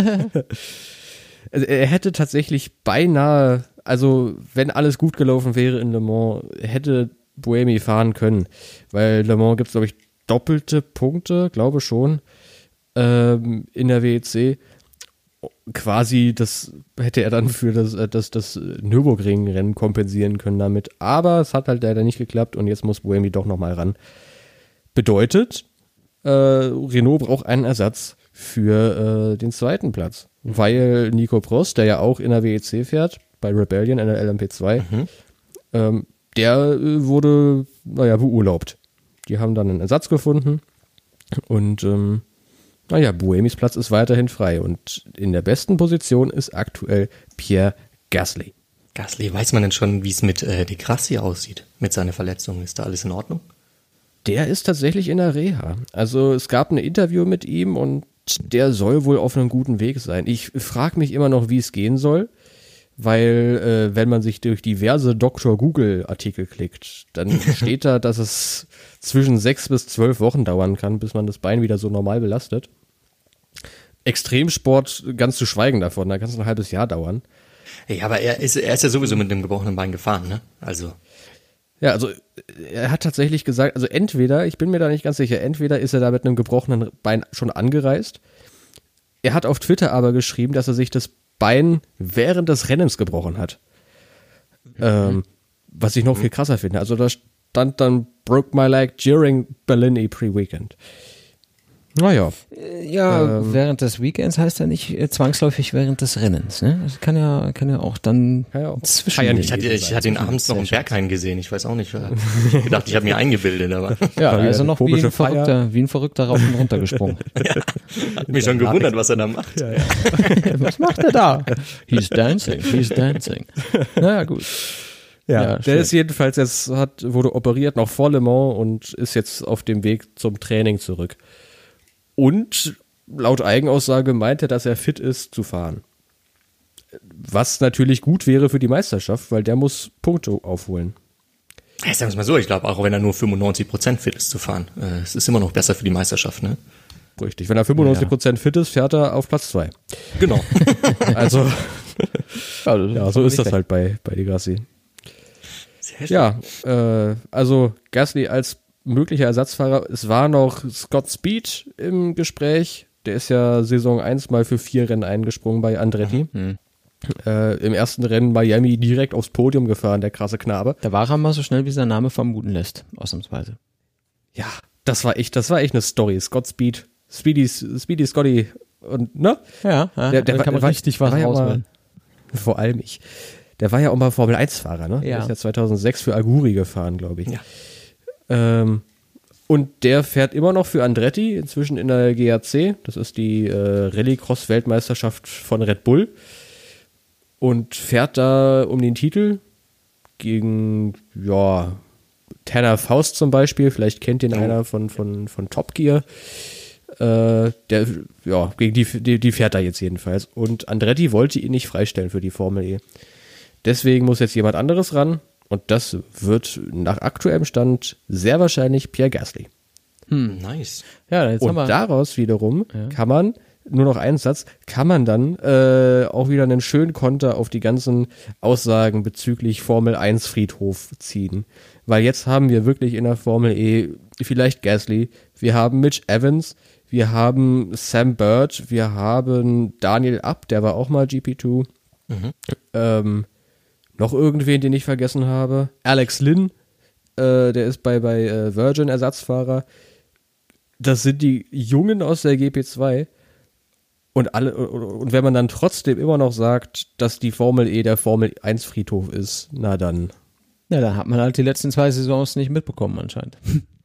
also er hätte tatsächlich beinahe, also wenn alles gut gelaufen wäre in Le Mans, hätte Buemi fahren können. Weil Le Mans gibt es, glaube ich, doppelte Punkte, glaube schon, ähm, in der W E C. Quasi, das hätte er dann für das, das, das Nürburgring-Rennen kompensieren können damit. Aber es hat halt leider nicht geklappt und jetzt muss Buemi doch nochmal ran. Bedeutet, äh, Renault braucht einen Ersatz für äh, den zweiten Platz. Weil Nico Prost, der ja auch in der W E C fährt, bei Rebellion in der L M P zwei, mhm. ähm, der äh, wurde, naja, beurlaubt. Die haben dann einen Ersatz gefunden und ähm, Naja, Buemis Platz ist weiterhin frei und in der besten Position ist aktuell Pierre Gasly. Gasly, weiß man denn schon, wie es mit äh, Di Grassi aussieht, mit seiner Verletzung? Ist da alles in Ordnung? Der ist tatsächlich in der Reha. Also es gab ein Interview mit ihm und der soll wohl auf einem guten Weg sein. Ich frage mich immer noch, wie es gehen soll, weil äh, wenn man sich durch diverse Doktor Google-Artikel klickt, dann steht da, dass es zwischen sechs bis zwölf Wochen dauern kann, bis man das Bein wieder so normal belastet. Extremsport, ganz zu schweigen davon, da kann es ein halbes Jahr dauern. Ja, aber er ist, er ist ja sowieso mit dem gebrochenen Bein gefahren, ne? Also. Ja, also er hat tatsächlich gesagt, also entweder, ich bin mir da nicht ganz sicher, entweder ist er da mit einem gebrochenen Bein schon angereist. Er hat auf Twitter aber geschrieben, dass er sich das Bein während des Rennens gebrochen hat. Mhm. Ähm, was ich noch viel krasser finde. Also da stand dann, broke my leg during Berlin pre-weekend. Naja. Ja, ähm, während des Weekends heißt ja nicht äh, zwangsläufig während des Rennens, ne? Das kann ja, kann ja auch dann kann ja auch zwischen. feiern. Ich hatte, ich hatte ihn abends noch im Berghain gesehen, ich weiß auch nicht. Ich hab gedacht, ich habe mir eingebildet, aber. Ja, War da ist er wieder noch eine wie ein komische Feier. Verrückter, wie ein Verrückter rauf und runter gesprungen. Ja, hat mich schon gewundert, was er da macht. Ja, ja. Was macht er da? He's dancing, he's dancing. Naja, gut. Ja, Ja, der schön. ist jedenfalls jetzt, hat, wurde operiert noch vor Le Mans und ist jetzt auf dem Weg zum Training zurück. Und laut Eigenaussage meint er, dass er fit ist zu fahren. Was natürlich gut wäre für die Meisterschaft, weil der muss Punkte aufholen. Ja, sagen wir es mal so, ich glaube, auch wenn er nur fünfundneunzig Prozent fit ist zu fahren, äh, es ist immer noch besser für die Meisterschaft, ne? Richtig, wenn er fünfundneunzig Prozent fit ist, fährt er auf Platz zwei. Genau. Also, Ja, das ja, so ist das halt bei, bei Di Grassi. Sehr schön. Ja, äh, also Gasly als möglicher Ersatzfahrer. Es war noch Scott Speed im Gespräch. Der ist ja Saison eins mal für vier Rennen eingesprungen bei Andretti. Mhm. Äh, Im ersten Rennen Miami direkt aufs Podium gefahren, der krasse Knabe. Da war er mal so schnell, wie sein Name vermuten lässt, ausnahmsweise. Ja, das war echt, das war echt eine Story. Scott Speed, Speedy, Speedy Scotty und, ne? Ja, ja Der- der da kann man war- richtig was war ja mal- rausholen. Vor allem ich. Der war ja auch mal Formel eins Fahrer, ne? Der Ja. ist ja zweitausendsechs für Aguri gefahren, glaube ich. Ja. Ähm, und der fährt immer noch für Andretti, inzwischen in der G A C. Das ist die äh, Rallycross-Weltmeisterschaft von Red Bull. Und fährt da um den Titel gegen, ja, Tanner Faust zum Beispiel. Vielleicht kennt den einer von, von, von Top Gear. Äh, der, ja, gegen die, die, die fährt er jetzt jedenfalls. Und Andretti wollte ihn nicht freistellen für die Formel E. Deswegen muss jetzt jemand anderes ran. Und das wird nach aktuellem Stand sehr wahrscheinlich Pierre Gasly. Nice. Ja, jetzt Und haben wir. daraus wiederum Ja. kann man, nur noch einen Satz, kann man dann äh, auch wieder einen schönen Konter auf die ganzen Aussagen bezüglich Formel eins Friedhof ziehen. Weil jetzt haben wir wirklich in der Formel E vielleicht Gasly, wir haben Mitch Evans, wir haben Sam Bird, wir haben Daniel Abt, der war auch mal G P zwei. Mhm. Ähm, noch irgendwen, den ich vergessen habe. Alex Lynn, äh, der ist bei, bei äh, Virgin Ersatzfahrer. Das sind die Jungen aus der G P zwei. Und alle, und wenn man dann trotzdem immer noch sagt, dass die Formel E der Formel eins Friedhof ist, na dann. Ja, dann hat man halt die letzten zwei Saisons nicht mitbekommen anscheinend.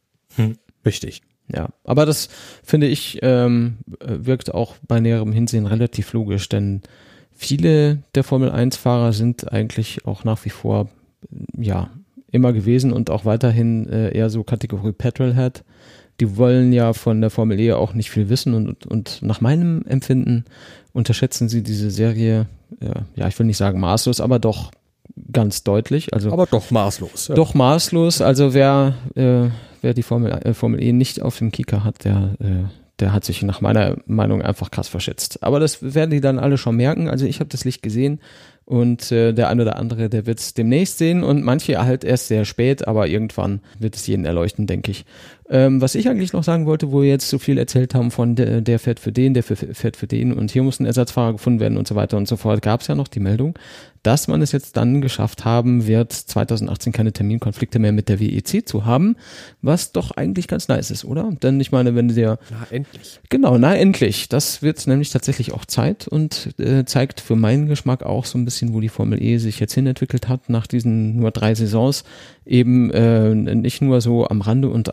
Richtig. Ja, aber das finde ich ähm, wirkt auch bei näherem Hinsehen relativ logisch, denn viele der Formel eins Fahrer sind eigentlich auch nach wie vor ja immer gewesen und auch weiterhin äh, eher so Kategorie Petrolhead. Die wollen ja von der Formel E auch nicht viel wissen und, und nach meinem Empfinden unterschätzen sie diese Serie, ja, ja ich will nicht sagen maßlos, aber doch ganz deutlich. Also Aber doch maßlos. Ja. doch maßlos. Also wer, äh, wer die Formel, äh, Formel E nicht auf dem Kieker hat, der, äh, der hat sich nach meiner Meinung einfach krass verschätzt. Aber das werden die dann alle schon merken. Also ich habe das Licht gesehen und äh, der eine oder andere, der wird es demnächst sehen und manche halt erst sehr spät, aber irgendwann wird es jeden erleuchten, denke ich. Ähm, was ich eigentlich noch sagen wollte, wo wir jetzt so viel erzählt haben von der, der fährt für den, der für, fährt für den und hier muss ein Ersatzfahrer gefunden werden und so weiter und so fort, gab es ja noch die Meldung, dass man es jetzt dann geschafft haben wird, zweitausendachtzehn keine Terminkonflikte mehr mit der W E C zu haben, was doch eigentlich ganz nice ist, oder? Denn ich meine, wenn der Na, endlich. Genau, na endlich. Das wird nämlich tatsächlich auch Zeit und äh, zeigt für meinen Geschmack auch so ein bisschen, wo die Formel E sich jetzt hinentwickelt hat nach diesen nur drei Saisons. Eben äh, nicht nur so am Rande und ach ja, das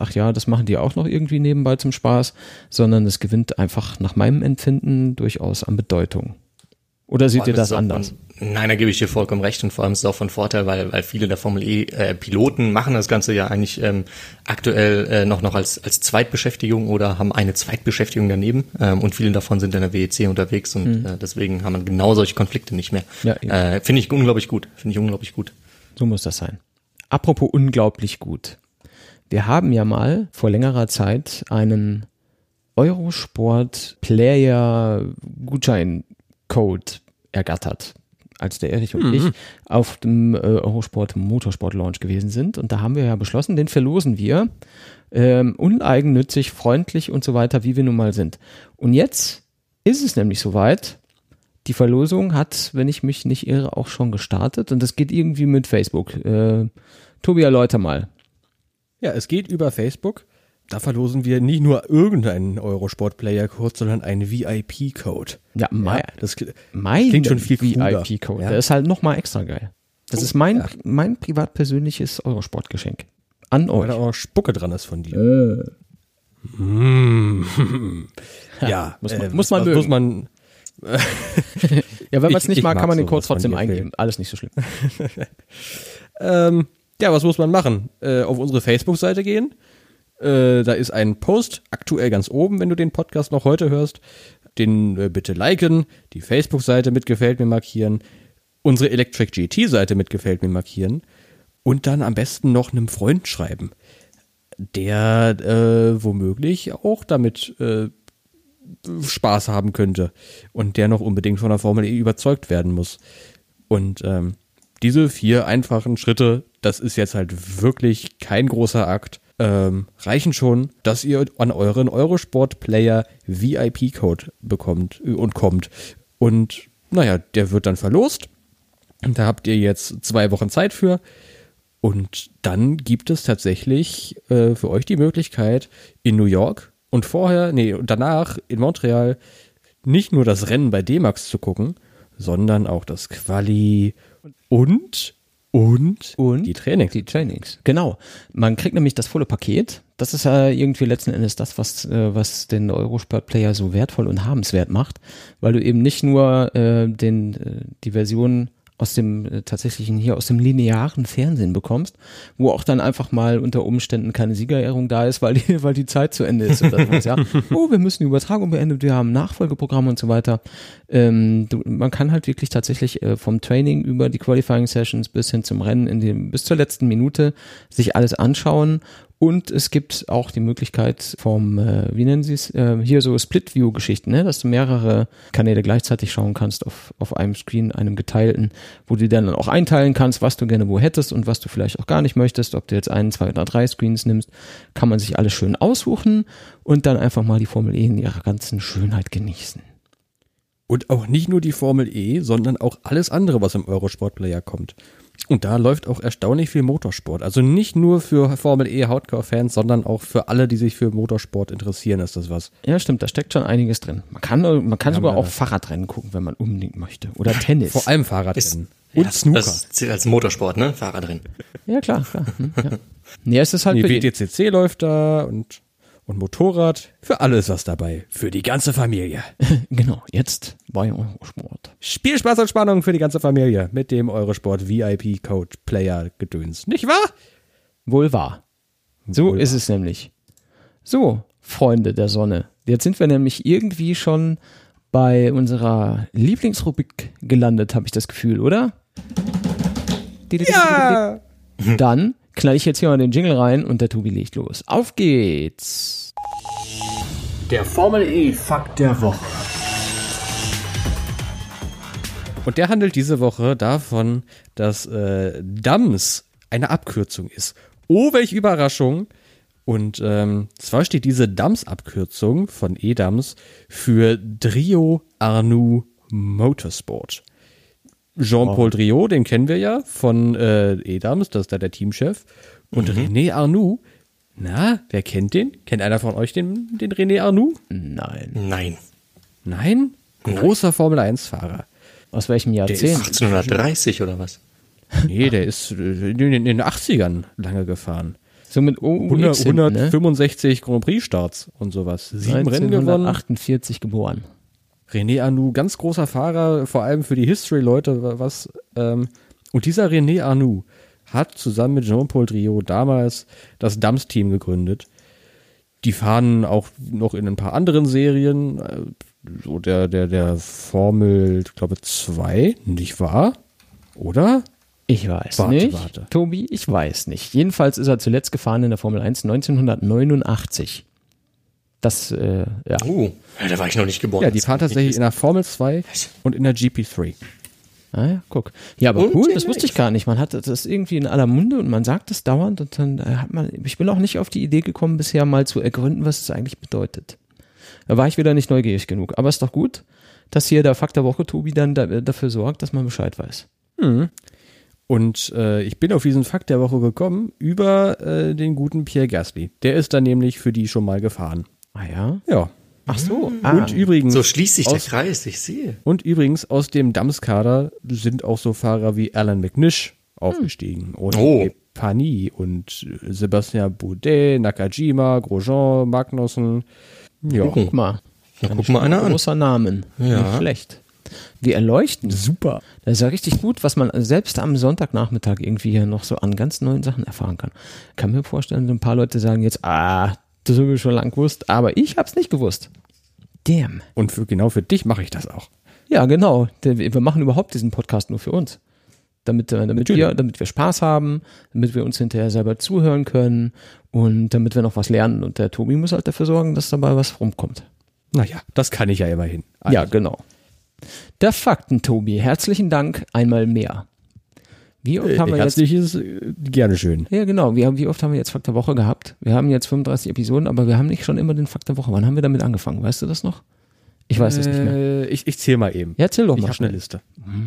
machen die auch noch irgendwie nebenbei zum Spaß, sondern es gewinnt einfach nach meinem Empfinden durchaus an Bedeutung. Oder seht ihr das anders? Von, nein, da gebe ich dir vollkommen recht und vor allem ist es auch von Vorteil, weil weil viele der Formel E äh, Piloten machen das Ganze ja eigentlich ähm, aktuell äh, noch noch als als Zweitbeschäftigung oder haben eine Zweitbeschäftigung daneben ähm, und viele davon sind in der W E C unterwegs und mhm. äh, deswegen haben wir genau solche Konflikte nicht mehr. Ja, äh, finde ich unglaublich gut, finde ich unglaublich gut. So muss das sein. Apropos unglaublich gut. Wir haben ja mal vor längerer Zeit einen Eurosport Player Gutschein Code ergattert, als der Erich und mhm. ich auf dem äh, Eurosport Motorsport Launch gewesen sind. Und da haben wir ja beschlossen, den verlosen wir ähm, uneigennützig, freundlich und so weiter, wie wir nun mal sind. Und jetzt ist es nämlich soweit. Die Verlosung hat, wenn ich mich nicht irre, auch schon gestartet. Und das geht irgendwie mit Facebook. Äh, Tobi, erläuter mal. Ja, es geht über Facebook. Da verlosen wir nicht nur irgendeinen Eurosport-Player-Code, sondern einen V I P-Code. Ja, mein, ja, das, mein klingt schon viel cooler. V I P-Code, ja. Der ist halt nochmal extra geil. Das oh, ist mein, ja. mein privat persönliches Eurosport-Geschenk. An euch. Weil da auch Spucke dran ist von dir. Äh. Mm. Ja, muss man, äh, muss man was, muss man ja, wenn man es nicht mag, kann man den Code trotzdem eingeben. Alles nicht so schlimm. ähm, ja, was muss man machen? Äh, auf unsere Facebook-Seite gehen. Äh, da ist ein Post aktuell ganz oben, wenn du den Podcast noch heute hörst. Den äh, bitte liken, die Facebook-Seite mit Gefällt mir markieren, unsere Electric G T-Seite mit Gefällt mir markieren und dann am besten noch einem Freund schreiben, der äh, womöglich auch damit äh, Spaß haben könnte und der noch unbedingt von der Formel E überzeugt werden muss. Und ähm, diese vier einfachen Schritte, das ist jetzt halt wirklich kein großer Akt, ähm, reichen schon, dass ihr an euren Eurosport-Player V I P-Code bekommt und kommt. Und naja, der wird dann verlost. Da habt ihr jetzt zwei Wochen Zeit für. Und dann gibt es tatsächlich äh, für euch die Möglichkeit, in New York und vorher, nee, und danach in Montreal nicht nur das Rennen bei D-Max zu gucken, sondern auch das Quali und Und, und die Trainings. Die Trainings, genau. Man kriegt nämlich das volle Paket. Das ist ja irgendwie letzten Endes das, was äh, was den Eurosport-Player so wertvoll und habenswert macht, weil du eben nicht nur äh, den äh, die Version aus dem äh, tatsächlichen hier aus dem linearen Fernsehen bekommst, wo auch dann einfach mal unter Umständen keine Siegerehrung da ist, weil die weil die Zeit zu Ende ist oder sowas, ja. Oh, wir müssen die Übertragung beenden, wir haben Nachfolgeprogramme und so weiter. Ähm, du, man kann halt wirklich tatsächlich äh, vom Training über die Qualifying Sessions bis hin zum Rennen in dem bis zur letzten Minute sich alles anschauen. Und es gibt auch die Möglichkeit vom, äh, wie nennen sie es, äh, hier so Split-View-Geschichten, ne? Dass du mehrere Kanäle gleichzeitig schauen kannst auf auf einem Screen, einem geteilten, wo du dann auch einteilen kannst, was du gerne wo hättest und was du vielleicht auch gar nicht möchtest. Ob du jetzt einen, zwei oder drei Screens nimmst, kann man sich alles schön aussuchen und dann einfach mal die Formel E in ihrer ganzen Schönheit genießen. Und auch nicht nur die Formel E, sondern auch alles andere, was im Eurosport-Player kommt. Und da läuft auch erstaunlich viel Motorsport. Also nicht nur für Formel E Hardcore-Fans, sondern auch für alle, die sich für Motorsport interessieren, ist das was. Ja, stimmt, da steckt schon einiges drin. Man kann, man kann ja, sogar auch Fahrradrennen gucken, wenn man unbedingt möchte. Oder Tennis. Vor allem Fahrradrennen. Ist, und ja, Snooker. Das zählt als Motorsport, ne? Fahrradrennen. Ja, klar, klar. Hm, ja. Nee, es ist halt nee, W T C C läuft da und Und Motorrad, für alles was dabei. Für die ganze Familie. Genau, jetzt bei Eurosport. Spielspaß und Spannung für die ganze Familie mit dem Eurosport V I P-Code Player Gedöns. Nicht wahr? Wohl wahr. So Wohl ist wahr. es nämlich. So, Freunde der Sonne. Jetzt sind wir nämlich irgendwie schon bei unserer Lieblingsrubrik gelandet, habe ich das Gefühl, oder? Ja! Dann knall ich jetzt hier mal den Jingle rein und der Tobi legt los. Auf geht's! Der Formel E Fakt der Woche. Und der handelt diese Woche davon, dass äh, D A M S eine Abkürzung ist. Oh, welche Überraschung! Und ähm, zwar steht diese D A M S-Abkürzung von E D A M S für Drio Arnoux Motorsport. Jean-Paul oh. Driot, den kennen wir ja von äh, E D A M S, das ist da der Teamchef. Und mhm. René Arnoux, na, wer kennt den? Kennt einer von euch den, den René Arnoux? Nein. Nein. Nein? Großer Formel eins Fahrer. Aus welchem Jahrzehnt? achtzehnhundertdreißig oder was? Nee, der ist in den achtzigern lange gefahren. So mit O U X hinten, ne? hundertfünfundsechzig Grand Prix Starts und sowas. Sieben Rennen gewonnen. neunzehnhundertachtundvierzig geboren. René Arnoux, ganz großer Fahrer, vor allem für die History-Leute, was, ähm, und dieser René Arnoux hat zusammen mit Jean-Paul Driot damals das Dams-Team gegründet. Die fahren auch noch in ein paar anderen Serien, so der, der, der Formel, ich glaube, zwei, nicht wahr? Oder? Ich weiß warte, nicht. Warte. Tobi, ich weiß nicht. Jedenfalls ist er zuletzt gefahren in der Formel eins neunzehnhundertneunundachtzig. Das, äh, ja. Oh, da war ich noch nicht geboren. Ja, die fahren tatsächlich in der Formel zwei und in der G P drei. Ah ja, guck. Ja, aber Und cool, den das wusste ich gar nicht. Man hat das irgendwie in aller Munde und man sagt es dauernd und dann hat man, ich bin auch nicht auf die Idee gekommen, bisher mal zu ergründen, was es eigentlich bedeutet. Da war ich wieder nicht neugierig genug. Aber ist doch gut, dass hier der Fakt der Woche, Tobi, dann da, dafür sorgt, dass man Bescheid weiß. Mhm. Und äh, ich bin auf diesen Fakt der Woche gekommen über äh, den guten Pierre Gasly. Der ist dann nämlich für die schon mal gefahren. Ah ja? Ja. Ach so. Ah. Und übrigens So schließt sich der aus, Kreis, ich sehe. Und übrigens aus dem Dams-Kader sind auch so Fahrer wie Alan McNish aufgestiegen. Oder Oh. Pani und Sebastian Bourdais, Nakajima, Grosjean, Magnussen. Ja. Guck mal. Na, guck mal einer an. Großer Namen. Ja. Nicht schlecht. Die erleuchten. Super. Das ist ja richtig gut, was man selbst am Sonntagnachmittag irgendwie hier noch so an ganz neuen Sachen erfahren kann. Kann mir vorstellen, ein paar Leute sagen jetzt, ah, das habe ich schon lang gewusst, aber ich hab's nicht gewusst. Damn. Und für, genau für dich mache ich das auch. Ja, genau. Wir machen überhaupt diesen Podcast nur für uns. Damit, damit, wir, damit wir Spaß haben, damit wir uns hinterher selber zuhören können und damit wir noch was lernen. Und der Tobi muss halt dafür sorgen, dass dabei was rumkommt. Naja, das kann ich ja immerhin. Also, Ja, genau. Der Fakten, Tobi. Herzlichen Dank einmal mehr. Wie oft haben wir jetzt? herzlich ist äh, gerne schön. Ja, genau. Wie, wie oft haben wir jetzt Fakt der Woche gehabt? Wir haben jetzt fünfunddreißig Episoden, aber wir haben nicht schon immer den Fakt der Woche. Wann haben wir damit angefangen? Weißt du das noch? Ich weiß es nicht mehr. Äh, ich ich zähle mal eben. Ja, erzähl doch Ich mal habe schnell. eine Liste.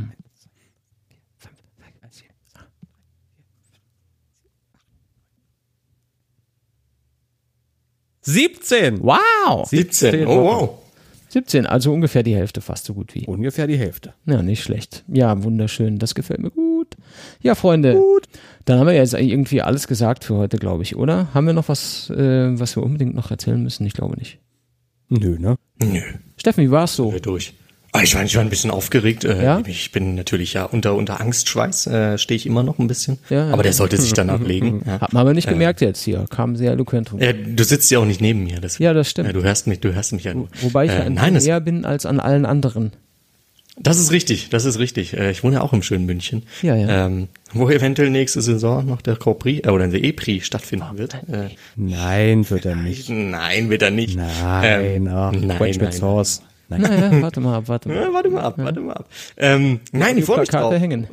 siebzehn! Wow! siebzehn. Oh, wow. siebzehn, also ungefähr die Hälfte, fast so gut wie. Ungefähr die Hälfte. Ja, nicht schlecht. Ja, wunderschön. Das gefällt mir gut. Ja, Freunde. Gut. Dann haben wir jetzt irgendwie alles gesagt für heute, glaube ich, oder? Haben wir noch was, äh, was wir unbedingt noch erzählen müssen? Ich glaube nicht. Nö, ne? Nö, Steffen, wie war's so? wir durch. Ah, ich war, ich war ein bisschen aufgeregt. Äh, Ja? Ich bin natürlich ja unter, unter Angstschweiß, äh, stehe ich immer noch ein bisschen. Ja, ja. Aber der sollte sich danach legen. Ja. Hat man aber nicht gemerkt jetzt hier. Kam sehr eloquent rum. Ja, du sitzt ja auch nicht neben mir. Deswegen. Ja, das stimmt. Ja, du hörst mich, du hörst mich ja nur. Wobei ich äh, ja ein nein, bisschen das, näher bin als an allen anderen. das ist richtig, das ist richtig. Äh, Ich wohne ja auch im schönen München. Ja, ja. Ähm, wo eventuell nächste Saison noch der Grand Prix, äh, oder der E-Prix stattfinden wird. Äh, Nein, wird er nicht. nein, wird er nicht. Nein, Ähm, ach, nein, Quatsch mit nein, Sauce. Nein. Naja, warte mal ab, warte mal. Ja, warte mal ab, warte mal ab. Ähm, nein, ich freue mich Plakate drauf. hängen.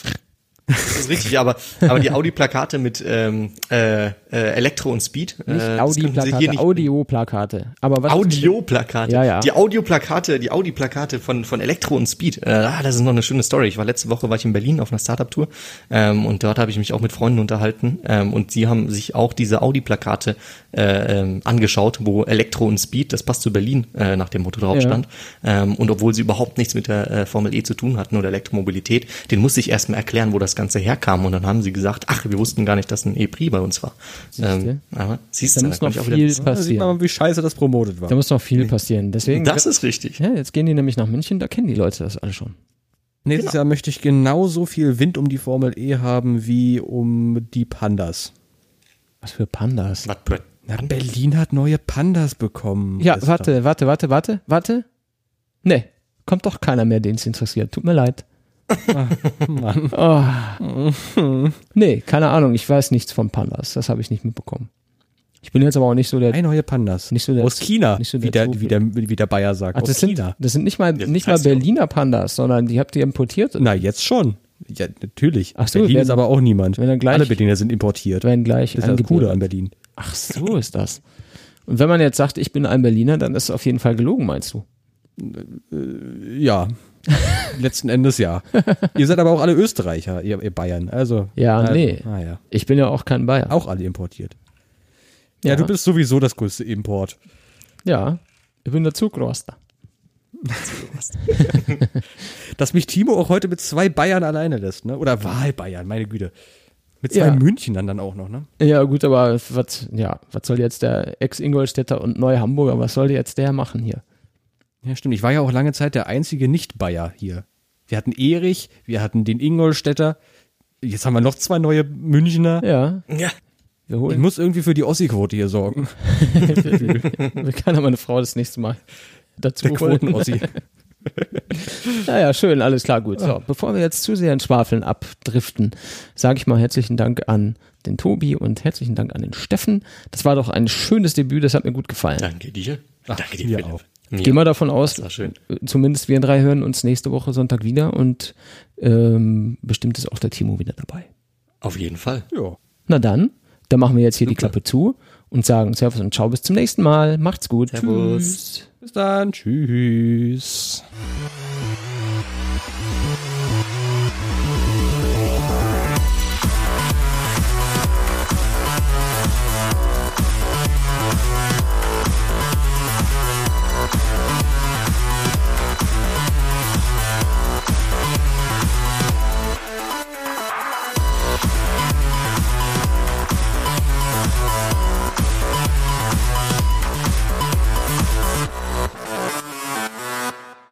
Das ist richtig, aber, aber die Audi-Plakate mit ähm, äh, äh, Elektro und Speed. Nicht äh, das können Sie Audi-Plakate, hier nicht- Audioplakate. Aber was? Audioplakate. Ja, ja. Die Audioplakate, die Audi-Plakate von von Elektro und Speed. Äh, ah, das ist noch eine schöne Story. Ich war letzte Woche war ich in Berlin auf einer Startup-Tour ähm, und dort habe ich mich auch mit Freunden unterhalten ähm, und sie haben sich auch diese Audi-Plakate äh, ähm, angeschaut, wo Elektro und Speed, das passt zu Berlin, äh, nach dem Motto drauf Ja. stand. Ähm, und obwohl sie überhaupt nichts mit der äh, Formel E zu tun hatten oder Elektromobilität, den musste ich erstmal erklären, wo das Ganze herkam. Und dann haben sie gesagt, ach, wir wussten gar nicht, dass ein E-Prix bei uns war. Ähm, aber siehst Da du, muss kann noch ich auch wieder viel wissen. Da sieht man passieren. mal, wie scheiße das promotet war. Da muss noch viel passieren. Deswegen. Das ist richtig. Ja, jetzt gehen die nämlich nach München, da kennen die Leute das alle schon. Nächstes Jahr möchte ich genauso viel Wind um die Formel E haben wie um die Pandas. Was für Pandas. Was für- Na, Berlin hat neue Pandas bekommen. Ja, Ist warte, warte, warte, warte, warte. Nee, kommt doch keiner mehr, den es interessiert. Tut mir leid. Mann. Oh. Nee, keine Ahnung, ich weiß nichts von Pandas. Das habe ich nicht mitbekommen. Ich bin jetzt aber auch nicht so der. Drei neue Pandas. Nicht so der- Aus China, nicht so der wie, der, Zufall. wie, der, wie der Bayer sagt. Ach, Aus das, sind, China. das sind nicht mal, Ja, nicht das mal heißt ja auch- Berliner Pandas, sondern die habt ihr importiert. Na, jetzt schon. Ja, natürlich. Ach so, Berlin werden- ist aber auch niemand. wenn dann gleich- Alle Berliner sind importiert. Werden gleich Das ist das angeboten. Coole an Berlin. Ach, so ist das. Und wenn man jetzt sagt, ich bin ein Berliner, dann ist es auf jeden Fall gelogen, meinst du? Ja. Letzten Endes ja. Ihr seid aber auch alle Österreicher, ihr, ihr Bayern. Also. Ja, äh, nee. Ah, ja. Ich bin ja auch kein Bayer. Auch alle importiert. Ja, Ja. du bist sowieso das größte Import. Ja, ich bin der Zugroster. Dass mich Timo auch heute mit zwei Bayern alleine lässt, ne? Oder Wahlbayern, meine Güte. Mit zwei Ja. Münchnern dann auch noch, ne? Ja, gut, aber was, ja, was soll jetzt der Ex-Ingolstädter und Neu-Hamburger, was soll jetzt der machen hier? Ja, stimmt. Ich war ja auch lange Zeit der einzige Nicht-Bayer hier. Wir hatten Erich, wir hatten den Ingolstädter. Jetzt haben wir noch zwei neue Münchner. Ja, Ja. wir Ich holen. muss irgendwie für die Ossi-Quote hier sorgen. Wir kann aber meine Frau das nächste Mal dazu Der holen. Quoten-Ossi. Naja, schön, alles klar, gut. So, bevor wir jetzt zu sehr ins Schwafeln abdriften, sage ich mal herzlichen Dank an den Tobi und herzlichen Dank an den Steffen. Das war doch ein schönes Debüt, das hat mir gut gefallen. Danke dir. Danke dir, mir Philipp. auch. Mir Gehen wir davon aus, Das war schön. äh, zumindest wir drei hören uns nächste Woche Sonntag wieder und ähm, bestimmt ist auch der Timo wieder dabei. Auf jeden Fall. Ja. Na dann, dann machen wir jetzt hier die Super. Klappe zu und sagen Servus und Ciao, bis zum nächsten Mal. Macht's gut. Servus. Tschüss. Bis dann. Tschüss.